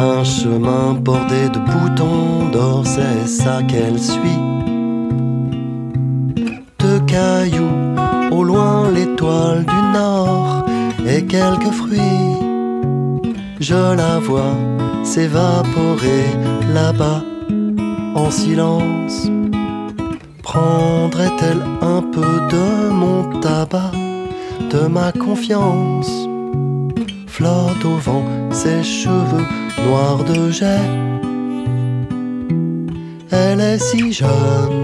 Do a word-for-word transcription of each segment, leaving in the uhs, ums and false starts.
Un chemin bordé de boutons d'or, c'est ça qu'elle suit. De cailloux, au loin l'étoile du nord et quelques fruits. Je la vois s'évaporer là-bas en silence. Prendrait-elle un peu de mon tabac, de ma confiance? Flotte au vent ses cheveux noirs de jet. Elle est si jeune,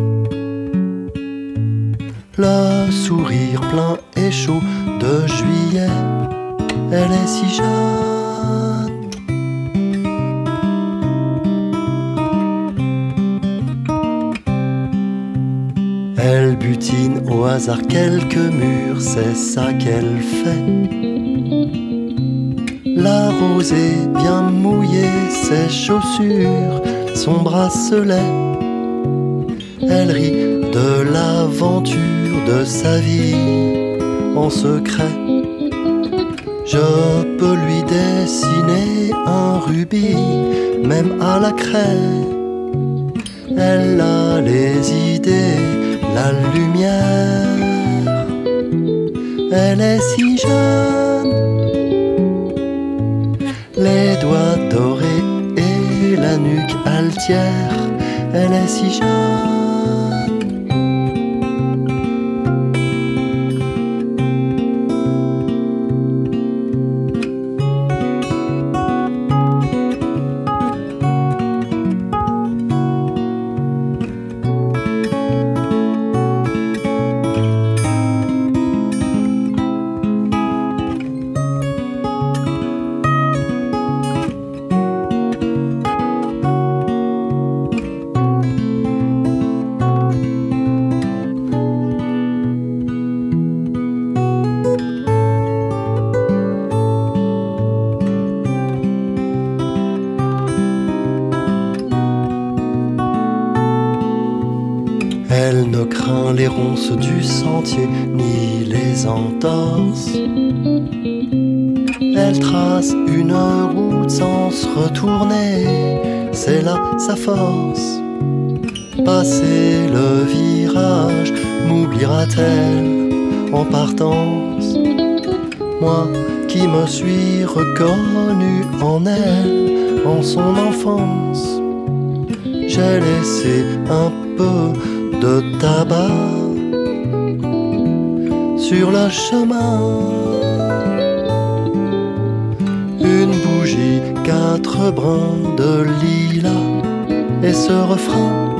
le sourire plein et chaud de juillet. Elle est si jeune. Elle butine au hasard quelques murs, c'est ça qu'elle fait. La rosée bien mouillée, ses chaussures, son bracelet. Elle rit de l'aventure de sa vie en secret. Je peux lui dessiner un rubis, même à la craie. Elle a les idées, la lumière. Elle est si jeune, les doigts dorés et la nuque altière. Elle est si jeune. Elle ne craint les ronces du sentier ni les entorses. Elle trace une route sans se retourner, c'est là sa force. Passer le virage, m'oubliera-t-elle en partance? Moi qui me suis reconnu en elle, en son enfance. J'ai laissé un peu de tabac sur le chemin, une bougie, quatre brins de lilas et ce refrain.